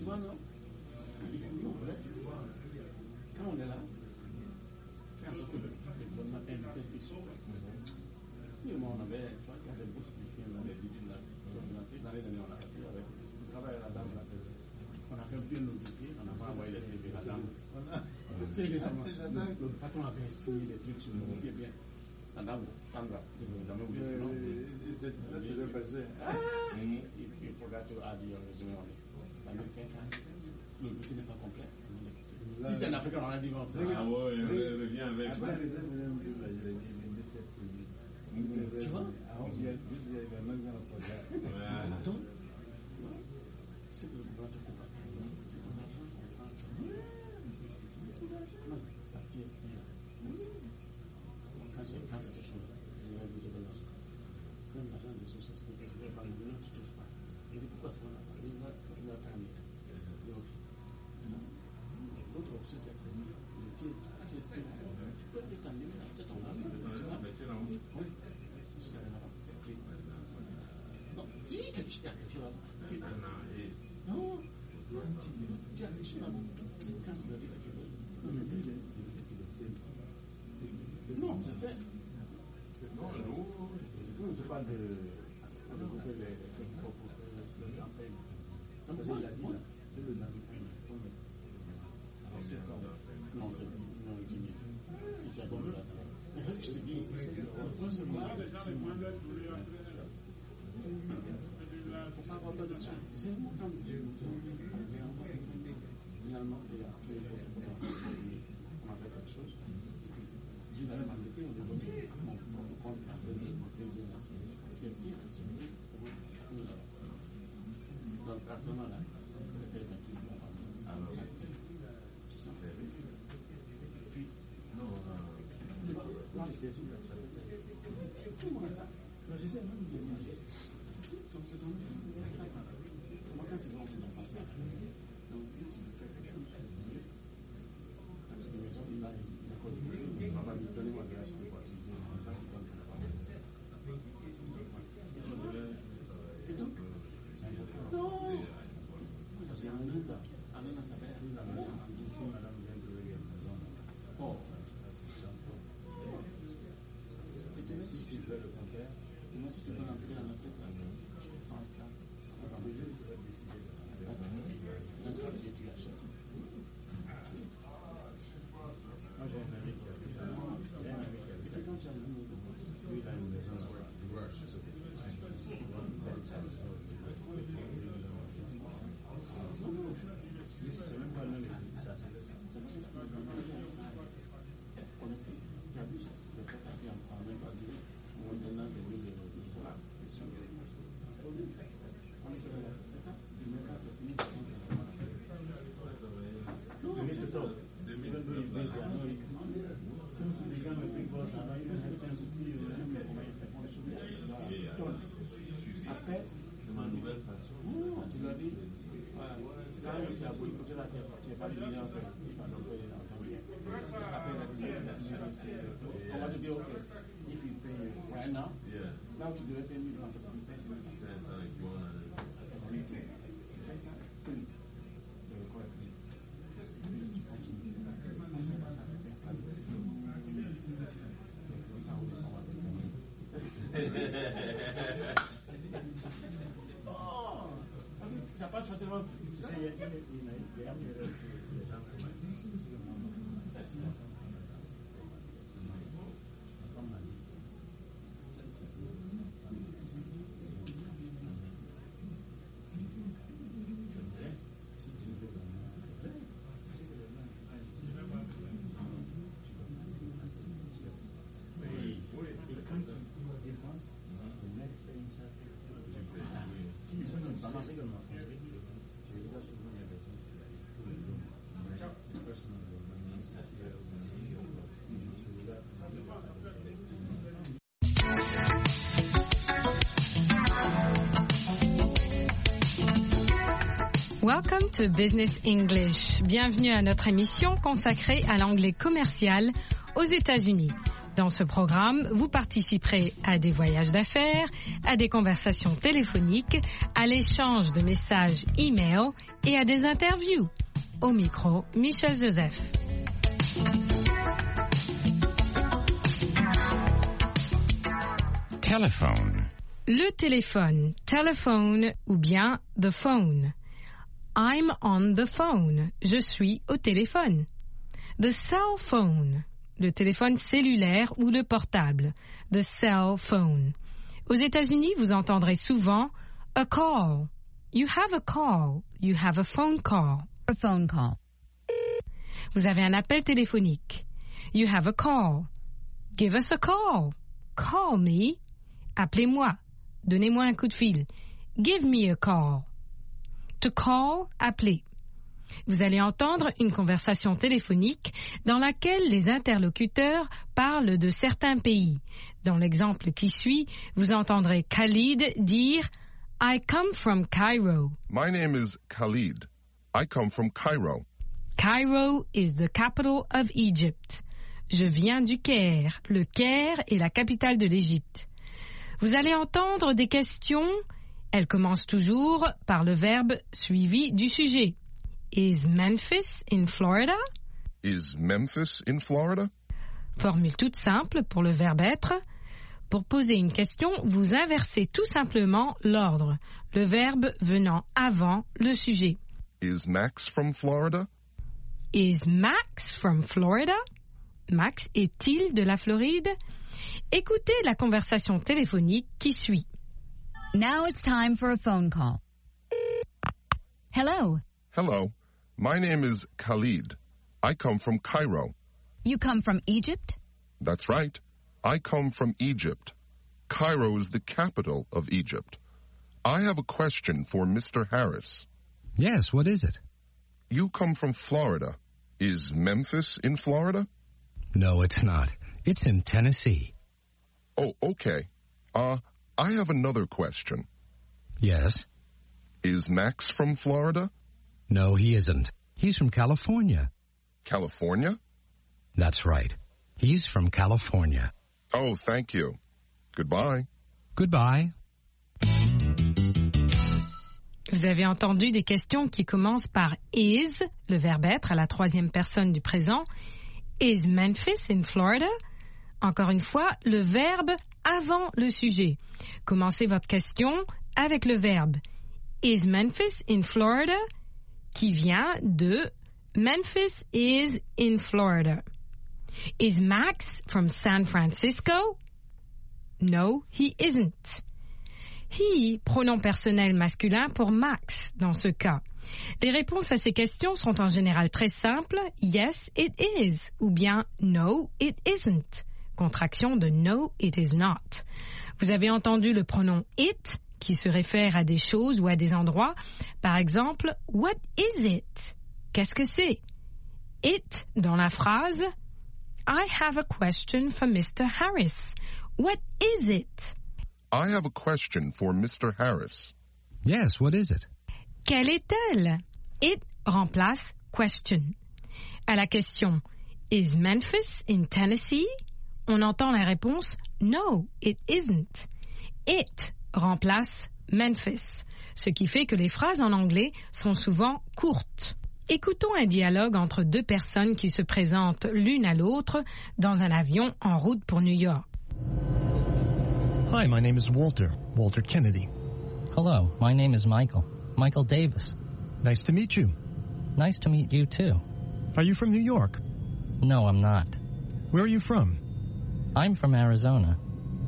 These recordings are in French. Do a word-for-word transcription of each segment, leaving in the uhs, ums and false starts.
vois, non? Quand on est là, faire en sorte que le gouvernement investisse sur oui, moi, on avait, tu vois, il y avait beaucoup de films, on avait dit là, dans les années, on a fait avec le travail à la dame, là, on a fait un peu nos dossiers, on n'a pas envoyé les C V à la dame. C'est récemment, le patron avait signé des trucs sur le monde, bien. La dame, Sandra, je ne vais jamais oublier son nom. Il faudra te dire, résumé, on est. L'américain, le dossier n'est pas complet. Si c'est un Africain, on a dit, bon, ah ouais, revient avec. Tu vois? Donc, c'est que le gouvernement te comprend. C'est ton argent qu'on prend. Ça tire ce qu'il y a. Quand c'était chaud, je l'ai dit, même l'argent de social sécurité, je ne vais pas le donner, tu ne touches pas. Je dis, pourquoi est-ce qu'on a pas? Il va continuer à fermer. L'autre option, c'est que tu peux t'étendre, c'est ton argent. Oui. Non, dis quelque chose. Non, tu as quelque chose. Quand tu as dit quelque chose. Non, je sais. Non, je parle de. On a coupé les propos de l'empêche. Non, mais c'est la vie, là. De le non, c'est non, il dit. Si tu as compris là, je te dis, c'est moi. Il ne faut pas avoir peur de ça. C'est important de dire. Finalement, il y a on a fait quelque chose. Je n'avais pas été, on est venu. On compte la deuxième, qu'est-ce qu'il y a? Donc, à ce moment-là, c'était un petit peu. Alors, puis, non, non, j'étais sûr que ça faisait. Comment ça? Non, je sais, même de dire. Donc, c'est comme moi, quand ils vont dans le passé, donc, tu fais quelque chose, parce que les gens, il a il va pas lui donner moi de la chance pour utiliser ça, qui donne la parole. Et donc, c'est important. Non! Parce qu'il y a un jour là, Anna s'appelle la maison, si madame vient de regarder la maison. Oh, ça, c'est un peu. Et tu vois, si tu fais le contraire, moi, si tu veux rentrer en Afrique, je pense ça. Dans le jeu, tu vas décider de dans quel jeu tu achètes. Moi, j'ai un ami qui habite à Londres. J'ai un ami qui habite à Londres. Lui, il a une maison à Rush. Non, non, c'est même pas le même ça. On est plus. Tu as vu, le fait qu'il y a un même pas dit, on donne un peu de voilà. Après, c'est ma nouvelle façon. Non, tu l'as dit. Là, tu as beau écouter la terre, tu n'es pas diviner en fait. Il va donc payer dans ton bien. Après, on va te dire, ok, if you pay right now, là où tu devrais payer mille francs, tu payes mille francs. Oh, ça passe facilement. Tu sais, il y a des gens Welcome to Business English. Bienvenue à notre émission consacrée à l'anglais commercial aux États-Unis. Dans ce programme, vous participerez à des voyages d'affaires, à des conversations téléphoniques, à l'échange de messages e-mail et à des interviews. Au micro, Michel Joseph. Telephone. Le téléphone, telephone ou bien the phone. I'm on the phone. Je suis au téléphone. The cell phone. Le téléphone cellulaire ou le portable. The cell phone. Aux États-Unis, vous entendrez souvent a call. You have a call. You have a phone call. A phone call. Vous avez un appel téléphonique. You have a call. Give us a call. Call me. Appelez-moi. Donnez-moi un coup de fil. Give me a call. To call, appeler. Vous allez entendre une conversation téléphonique dans laquelle les interlocuteurs parlent de certains pays. Dans l'exemple qui suit, vous entendrez Khalid dire « I come from Cairo ». My name is Khalid. I come from Cairo. Cairo is the capital of Egypt. Je viens du Caire. Le Caire est la capitale de l'Égypte. Vous allez entendre des questions. Elles commencent toujours par le verbe suivi du sujet. Is Memphis in Florida? Is Memphis in Florida? Formule toute simple pour le verbe être. Pour poser une question, vous inversez tout simplement l'ordre, le verbe venant avant le sujet. Is Max from Florida? Is Max from Florida? Max est-il de la Floride? Écoutez la conversation téléphonique qui suit. Now it's time for a phone call. Hello. Hello. My name is Khalid. I come from Cairo. You come from Egypt? That's right. I come from Egypt. Cairo is the capital of Egypt. I have a question for Mister Harris. Yes, what is it? You come from Florida. Is Memphis in Florida? No, it's not. It's in Tennessee. Oh, okay. Uh, I have another question. Yes? Is Max from Florida? No, he isn't. He's from California. California? That's right. He's from California. Oh, thank you. Goodbye. Goodbye. Vous avez entendu des questions qui commencent par is, le verbe être à la troisième personne du présent. Is Memphis in Florida? Encore une fois, le verbe avant le sujet. Commencez votre question avec le verbe Is Memphis in Florida? Qui vient de Memphis is in Florida. Is Max from San Francisco? No, he isn't. He, pronom personnel masculin pour Max dans ce cas. Les réponses à ces questions sont en général très simples. Yes, it is. Ou bien no, it isn't. Contraction de no, it is not. Vous avez entendu le pronom it qui se réfère à des choses ou à des endroits. Par exemple, what is it? Qu'est-ce que c'est? It dans la phrase I have a question for Mister Harris. What is it? I have a question for Mister Harris. Yes, what is it? Quelle est-elle? It remplace question. À la question Is Memphis in Tennessee? On entend la réponse No, it isn't. It remplace Memphis, ce qui fait que les phrases en anglais sont souvent courtes. Écoutons un dialogue entre deux personnes qui se présentent l'une à l'autre dans un avion en route pour New York. Hi, my name is Walter, Walter Kennedy. Hello, my name is Michael, Michael Davis. Nice to meet you. Nice to meet you too. Are you from New York? No, I'm not. Where are you from? I'm from Arizona.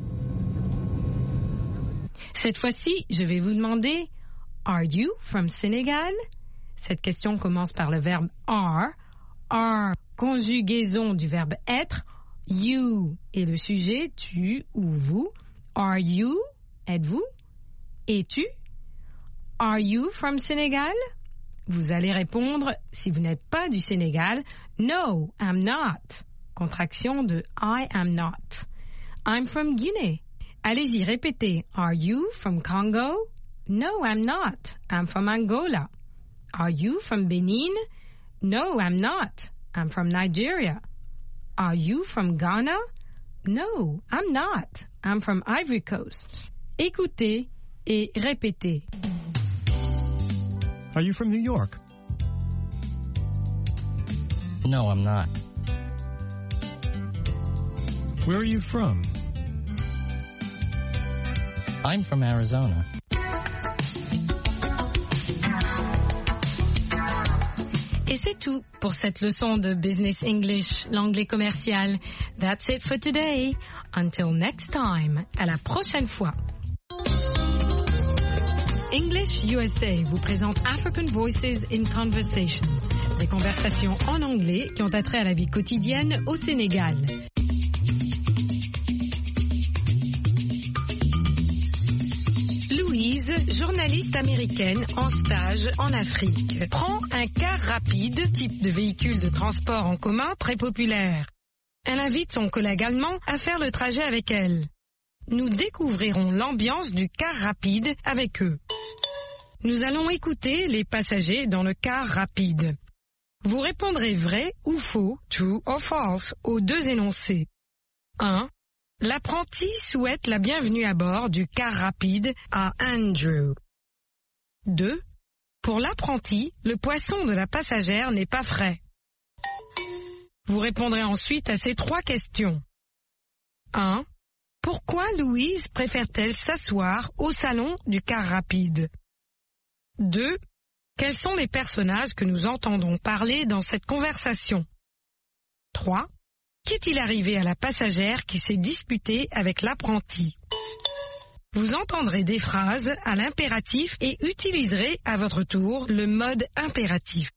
Cette fois-ci, je vais vous demander Are you from Senegal? Cette question commence par le verbe are. Are, conjugaison du verbe être. You est le sujet, tu ou vous. Are you? Êtes-vous? Es-tu? Are you from Senegal? Vous allez répondre, si vous n'êtes pas du Sénégal, No, I'm not. Contraction de I am not. I'm from Guinea. Allez-y, répétez. Are you from Congo? No, I'm not. I'm from Angola. Are you from Benin? No, I'm not. I'm from Nigeria. Are you from Ghana? No, I'm not. I'm from Ivory Coast. Écoutez et répétez. Are you from New York? No, I'm not. Where are you from? I'm from Arizona. Et c'est tout pour cette leçon de Business English, l'anglais commercial. That's it for today. Until next time. À la prochaine fois. English U S A vous présente African Voices in Conversation. Des conversations en anglais qui ont attrait à la vie quotidienne au Sénégal. Louise, journaliste américaine en stage en Afrique, prend un car rapide, type de véhicule de transport en commun très populaire. Elle invite son collègue allemand à faire le trajet avec elle. Nous découvrirons l'ambiance du car rapide avec eux. Nous allons écouter les passagers dans le car rapide. Vous répondrez vrai ou faux, true or false, aux deux énoncés. un. L'apprenti souhaite la bienvenue à bord du car rapide à Andrew. deux. Pour l'apprenti, le poisson de la passagère n'est pas frais. Vous répondrez ensuite à ces trois questions. un. Pourquoi Louise préfère-t-elle s'asseoir au salon du car rapide? deux. Quels sont les personnages que nous entendons parler dans cette conversation? trois. Qu'est-il arrivé à la passagère qui s'est disputée avec l'apprenti? Vous entendrez des phrases à l'impératif et utiliserez à votre tour le mode impératif.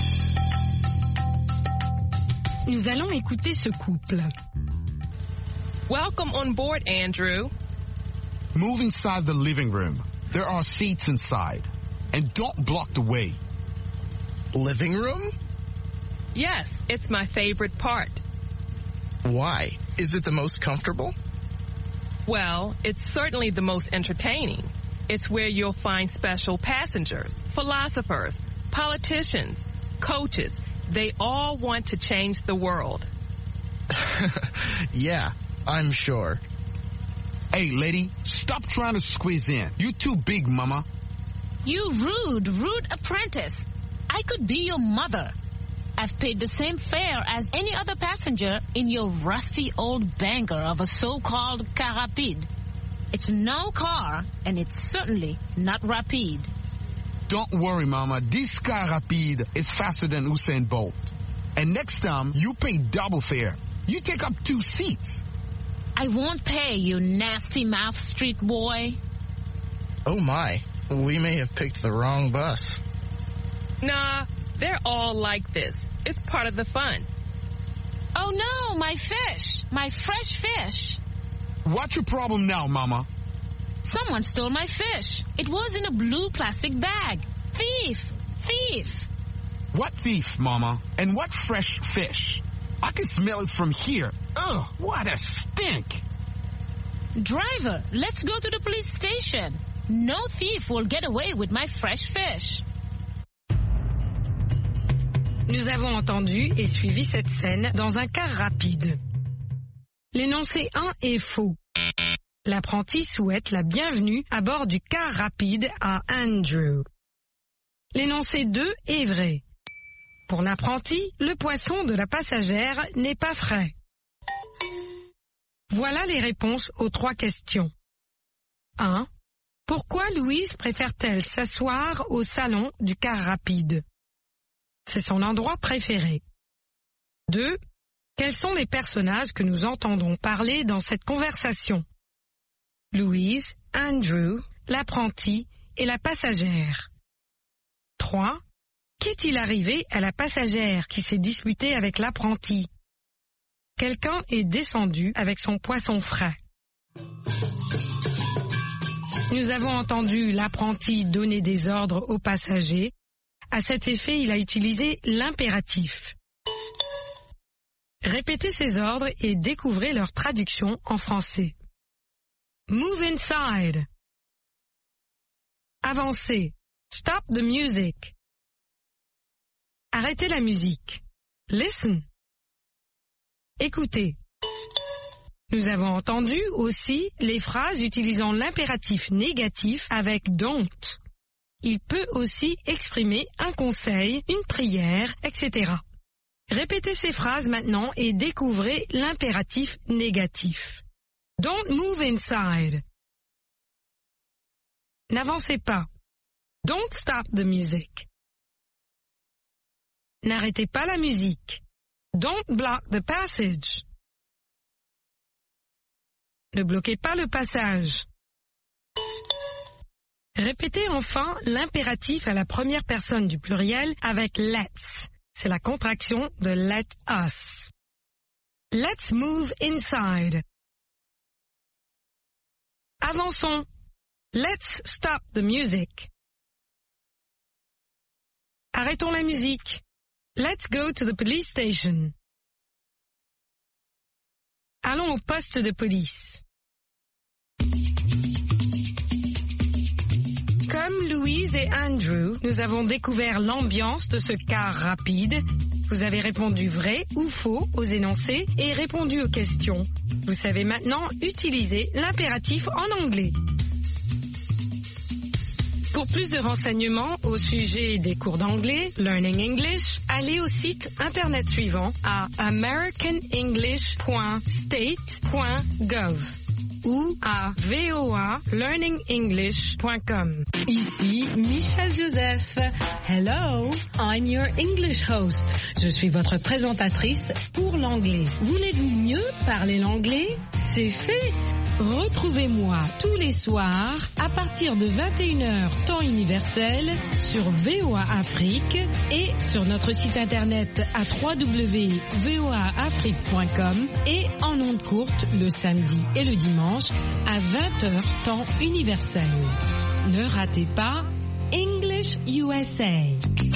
Nous allons écouter ce couple. Welcome on board, Andrew. Move inside the living room. There are seats inside. And don't block the way. Living room? Yes, it's my favorite part. Why? Is it the most comfortable? Well, it's certainly the most entertaining. It's where you'll find special passengers, philosophers, politicians, coaches. They all want to change the world. Yeah, I'm sure. Hey, lady, stop trying to squeeze in. You too big, mama. You rude, rude apprentice. I could be your mother. I've paid the same fare as any other passenger in your rusty old banger of a so-called car rapide. It's no car, and it's certainly not rapide. Don't worry, mama. This car rapide is faster than Usain Bolt. And next time, you pay double fare. You take up two seats. I won't pay, you nasty mouth street boy. Oh my, we may have picked the wrong bus. Nah, they're all like this. It's part of the fun. Oh no, my fish, my fresh fish. What's your problem now, mama? Someone stole my fish. It was in a blue plastic bag. Thief, thief. What thief, mama? And what fresh fish? I can smell it from here. Ugh, what a stink. Driver, let's go to the police station. No thief will get away with my fresh fish. Nous avons entendu et suivi cette scène dans un car rapide. L'énoncé un est faux. L'apprenti souhaite la bienvenue à bord du car rapide à Andrew. L'énoncé deux est vrai. Pour l'apprenti, le poisson de la passagère n'est pas frais. Voilà les réponses aux trois questions. un. Pourquoi Louise préfère-t-elle s'asseoir au salon du car rapide? C'est son endroit préféré. deux. Quels sont les personnages que nous entendons parler dans cette conversation? Louise, Andrew, l'apprenti et la passagère. trois. Qu'est-il arrivé à la passagère qui s'est disputée avec l'apprenti? Quelqu'un est descendu avec son poisson frais. Nous avons entendu l'apprenti donner des ordres aux passagers. À cet effet, il a utilisé l'impératif. Répétez ces ordres et découvrez leur traduction en français. Move inside. Avancez. Stop the music. Arrêtez la musique. Listen. Écoutez. Nous avons entendu aussi les phrases utilisant l'impératif négatif avec don't. Il peut aussi exprimer un conseil, une prière, et cetera. Répétez ces phrases maintenant et découvrez l'impératif négatif. Don't move inside. N'avancez pas. Don't stop the music. N'arrêtez pas la musique. Don't block the passage. Ne bloquez pas le passage. Répétez enfin l'impératif à la première personne du pluriel avec let's. C'est la contraction de let us. Let's move inside. Avançons. Let's stop the music. Arrêtons la musique. Let's go to the police station. Allons au poste de police. Comme Louise et Andrew, nous avons découvert l'ambiance de ce car rapide. Vous avez répondu vrai ou faux aux énoncés et répondu aux questions. Vous savez maintenant utiliser l'impératif en anglais. Pour plus de renseignements au sujet des cours d'anglais, Learning English, allez au site internet suivant à american english point state point gov ou à v o a learning english point com. Ici Michel Joseph. Hello, I'm your English host. Je suis votre présentatrice pour l'anglais. Voulez-vous mieux parler l'anglais? C'est fait. Retrouvez-moi tous les soirs à partir de vingt et une heures temps universel sur V O A Afrique et sur notre site internet à w w w point v o a afrique point com et en ondes courtes le samedi et le dimanche à vingt heures temps universel. Ne ratez pas English U S A.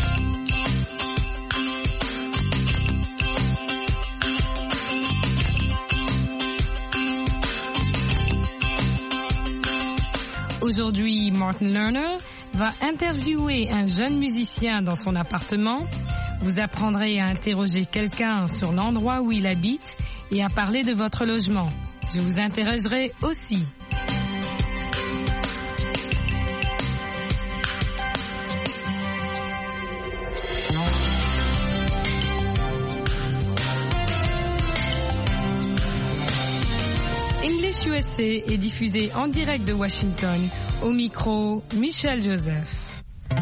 Aujourd'hui, Martin Lerner va interviewer un jeune musicien dans son appartement. Vous apprendrez à interroger quelqu'un sur l'endroit où il habite et à parler de votre logement. Je vous interrogerai aussi. English U S A est diffusé en direct de Washington, au micro Michel Joseph.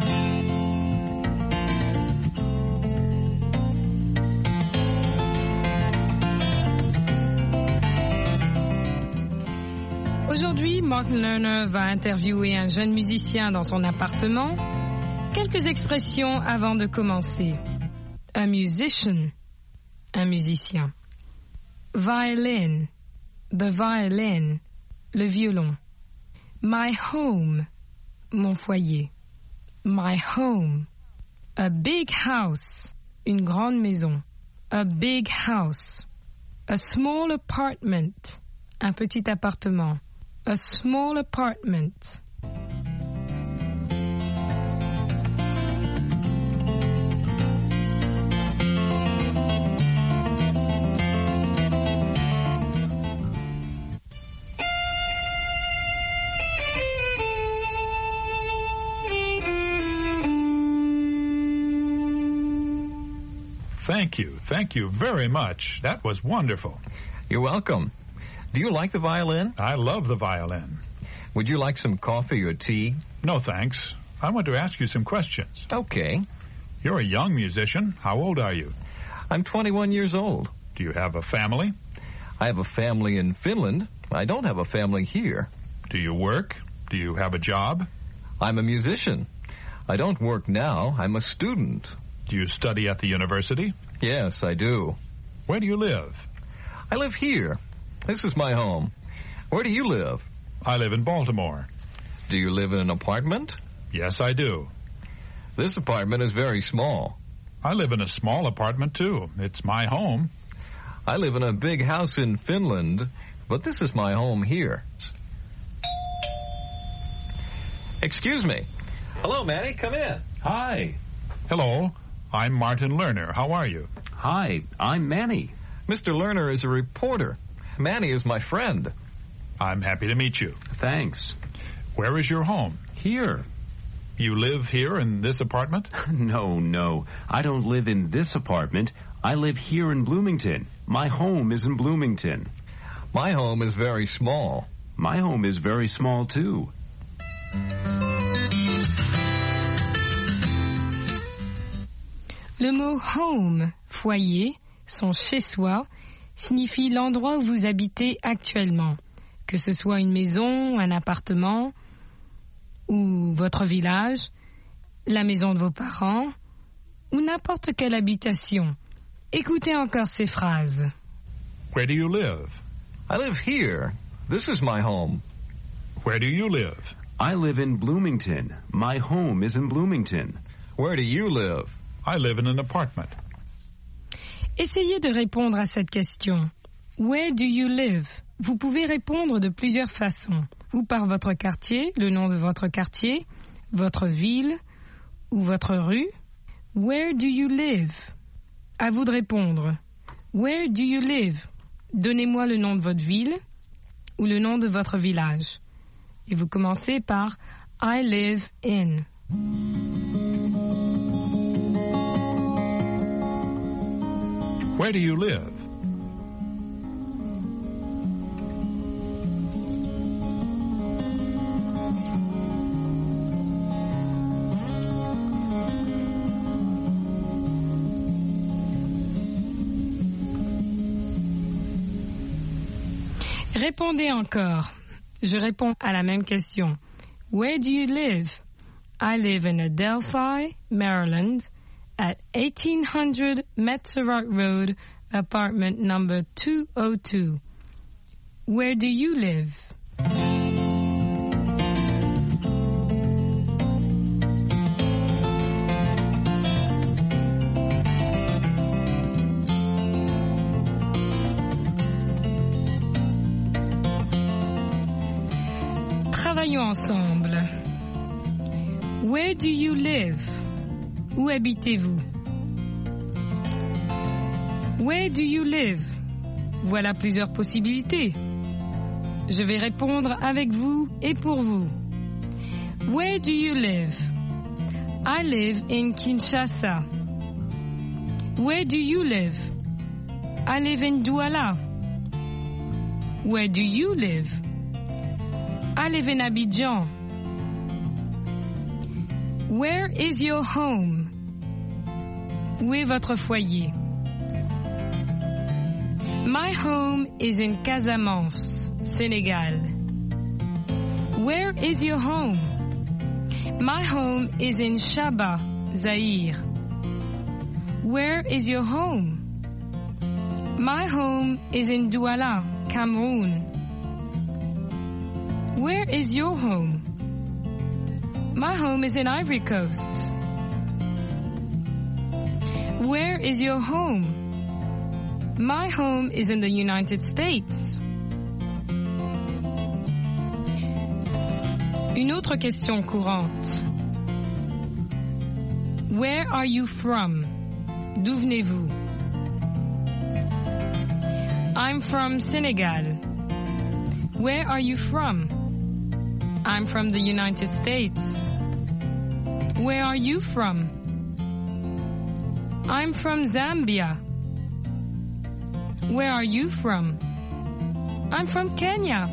Aujourd'hui, Martin Lerner va interviewer un jeune musicien dans son appartement. Quelques expressions avant de commencer. A musician, un musicien. Violin, the violin, le violon. My home, mon foyer. My home. A big house, une grande maison. A big house. A small apartment, un petit appartement. A small apartment. Thank you. Thank you very much. That was wonderful. You're welcome. Do you like the violin? I love the violin. Would you like some coffee or tea? No, thanks. I want to ask you some questions. Okay. You're a young musician. How old are you? I'm twenty-one years old. Do you have a family? I have a family in Finland. I don't have a family here. Do you work? Do you have a job? I'm a musician. I don't work now. I'm a student. Do you study at the university? Yes, I do. Where do you live? I live here. This is my home. Where do you live? I live in Baltimore. Do you live in an apartment? Yes, I do. This apartment is very small. I live in a small apartment, too. It's my home. I live in a big house in Finland, but this is my home here. Excuse me. Hello, Manny. Come in. Hi. Hello. I'm Martin Lerner. How are you? Hi. I'm Manny. Mister Lerner is a reporter. Manny is my friend. I'm happy to meet you. Thanks. Where is your home? Here. You live here in this apartment? No, no. I don't live in this apartment. I live here in Bloomington. My home is in Bloomington. My home is very small. My home is very small, too. Le mot home, foyer, son chez-soi, signifie l'endroit où vous habitez actuellement, que ce soit une maison, un appartement ou votre village, la maison de vos parents ou n'importe quelle habitation. Écoutez encore ces phrases. Where do you live? I live here. This is my home. Where do you live? I live in Bloomington. My home is in Bloomington. Where do you live? I live in an apartment. Essayez de répondre à cette question. Where do you live? Vous pouvez répondre de plusieurs façons. Ou par votre quartier, le nom de votre quartier, votre ville ou votre rue. Where do you live? À vous de répondre. Where do you live? Donnez-moi le nom de votre ville ou le nom de votre village. Et vous commencez par I live in. Where do you live? Répondez encore. Je réponds à la même question. Where do you live? I live in Adelphi, Maryland, at eighteen hundred Metzerock Road, apartment number two oh two. Where do you live? Travaillons ensemble. Where do you live? Où habitez-vous? Where do you live? Voilà plusieurs possibilités. Je vais répondre avec vous et pour vous. Where do you live? I live in Kinshasa. Where do you live? I live in Douala. Where do you live? I live in Abidjan. Where is your home? Où est votre foyer? My home is in Casamance, Senegal. Where is your home? My home is in Shaba, Zaire. Where is your home? My home is in Douala, Cameroon. Where is your home? My home is in Ivory Coast. Where is your home? My home is in the United States. Une autre question courante. Where are you from? D'où venez-vous? I'm from Senegal. Where are you from? I'm from the United States. Where are you from? I'm from Zambia. Where are you from? I'm from Kenya.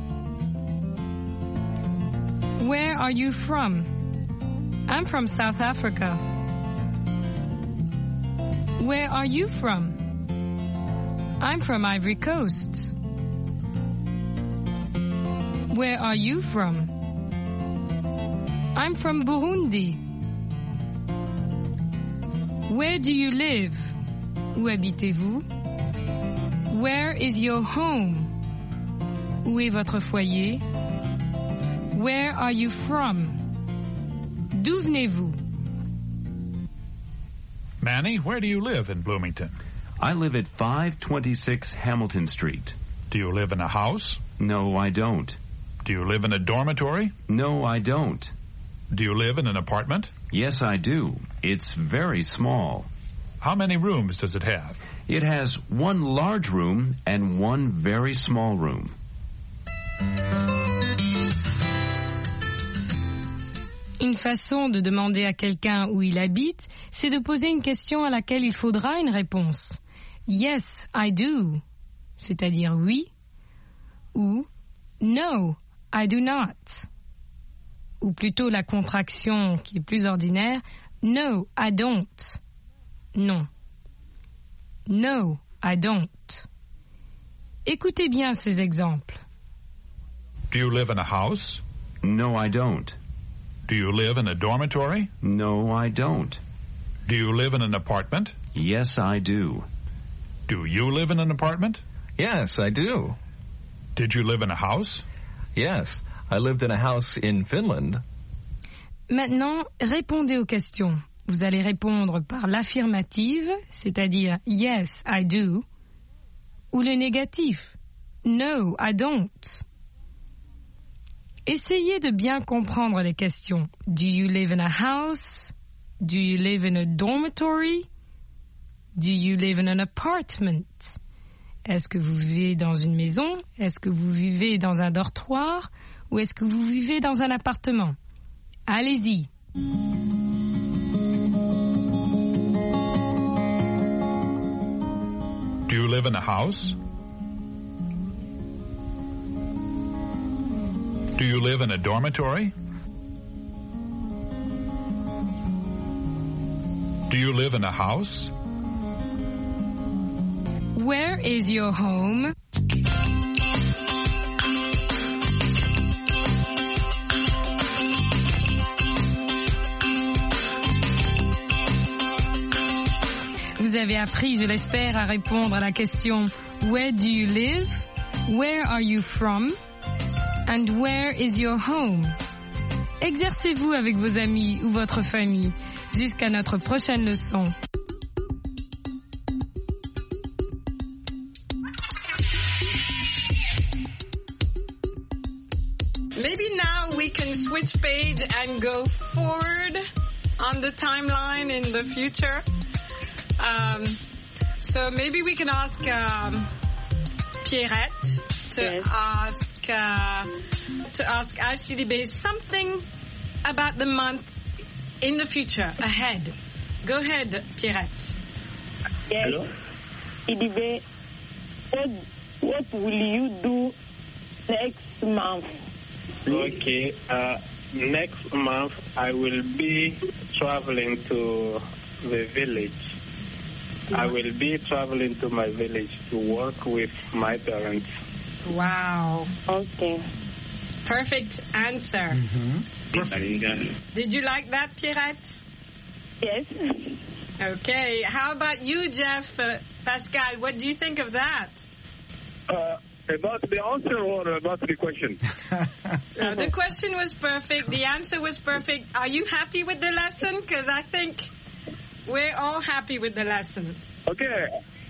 Where are you from? I'm from South Africa. Where are you from? I'm from Ivory Coast. Where are you from? I'm from Burundi. Where do you live? Où habitez-vous? Where is your home? Où est votre foyer? Where are you from? D'où venez-vous? Manny, where do you live in Bloomington? I live at five twenty-six Hamilton Street. Do you live in a house? No, I don't. Do you live in a dormitory? No, I don't. Do you live in an apartment? Yes, I do. It's very small. How many rooms does it have? It has one large room and one very small room. Une façon de demander à quelqu'un où il habite, c'est de poser une question à laquelle il faudra une réponse. Yes, I do, c'est-à-dire oui, ou no, I do not. Ou plutôt la contraction qui est plus ordinaire, no, I don't. Non. No, I don't. Écoutez bien ces exemples. Do you live in a house? No, I don't. Do you live in a dormitory? No, I don't. Do you live in an apartment? Yes, I do. Do you live in an apartment? Yes, I do. Did you live in a house? Yes, I lived in a house in Finland. Maintenant, répondez aux questions. Vous allez répondre par l'affirmative, c'est-à-dire yes, I do, ou le négatif, no, I don't. Essayez de bien comprendre les questions. Do you live in a house? Do you live in a dormitory? Do you live in an apartment? Est-ce que vous vivez dans une maison? Est-ce que vous vivez dans un dortoir? Ou est-ce que vous vivez dans un appartement? Allez-y. Do you live in a house? Do you live in a dormitory? Do you live in a house? Where is your home? Vous avez appris, je l'espère, à répondre à la question Where do you live? Where are you from? And where is your home? Exercez-vous avec vos amis ou votre famille jusqu'à notre prochaine leçon. Maybe now we can switch page and go forward on the timeline in the future. Um, so maybe we can ask um, Pierrette to yes. ask uh, to ask Alcidibé something about the month in the future ahead. Go ahead, Pierrette. Yes. Hello. Alcidibé, what what will you do next month? Okay. Uh, next month I will be traveling to the village. I will be traveling to my village to work with my parents. Wow. Okay. Perfect answer. Mm-hmm. Perfect. Did you like that, Pierrette? Yes. Okay. How about you, Jeff? Uh, Pascal, what do you think of that? Uh, about the answer or about the question? uh, the question was perfect. The answer was perfect. Are you happy with the lesson? Because I think we're all happy with the lesson. Okay.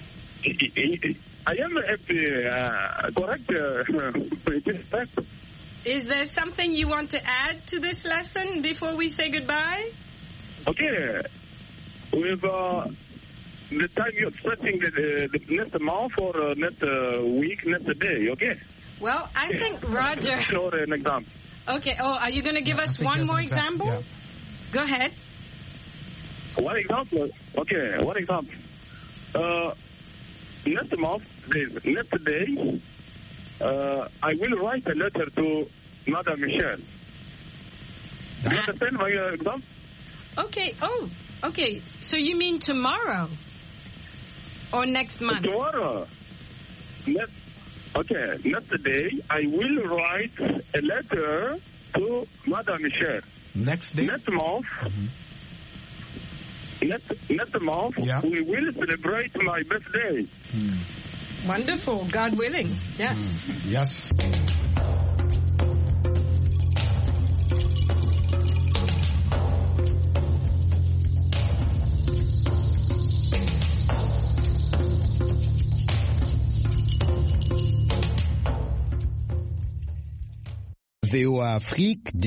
I am happy. Uh, correct. Uh, Is there something you want to add to this lesson before we say goodbye? Okay. With uh, the time you're setting the, the next month or uh, next uh, week, next day, okay? Well, I okay. think Roger... Or an example. Okay. Oh, are you going to give yeah, us one more example? Yeah. Go ahead. One example? Okay, one example. Uh, next month, next day, uh, I will write a letter to Madame Michel. Do you understand my uh, example? Okay, oh, okay. So you mean tomorrow? Or next month? Tomorrow. Next, okay, next day, I will write a letter to Madame Michel. Next day? Next month. Mm-hmm. Next, next month, yeah. we will celebrate my birthday. Hmm. Wonderful. God willing. Yes. Mm. Yes. V O A Afrique